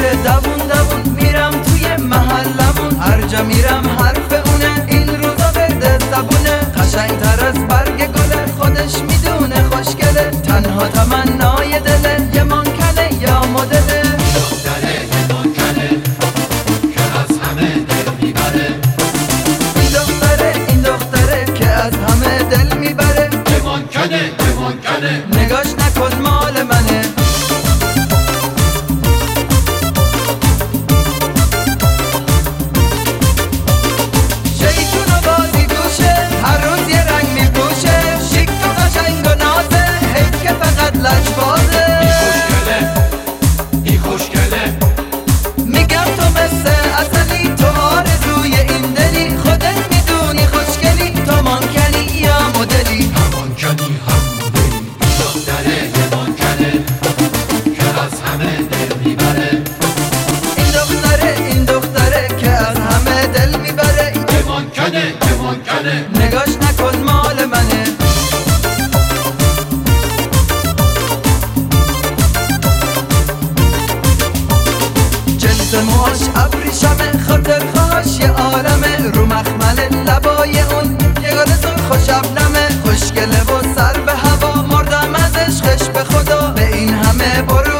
میشه دوون دوون، میرم توی محلمون، هر جا میرم حرف اونه، این روزا برده زبونه، قشنگتر از برگ گله، خودش میدونه خوشگله، تنها تمنای دله، یه مانکنه یا مدله، دختره یه مانکنه که از همه دل میبره، این دختره که از همه دل میبره، یه مانکنه نگاش نکن مال منه. این خوشگله میگم تو مثل اصلی، تو آرزوی این دلی، خودت میدونی خوشگلی، تو مانکنی یا مدلی، هم مانکنی هم مدلی، دختره یه مانکنه که از همه دل میبره، این دختره که از همه دل میبره، یه مانکنه نگاش نکن مال منه. موهاش ابریشمه، خاطر خواهاش یه عالمه، رو مخمل لبای اون یه گل سرخ و شبنمه، خوشگله و سر به هوا، مردم از عشقش به خدا، به این همه برو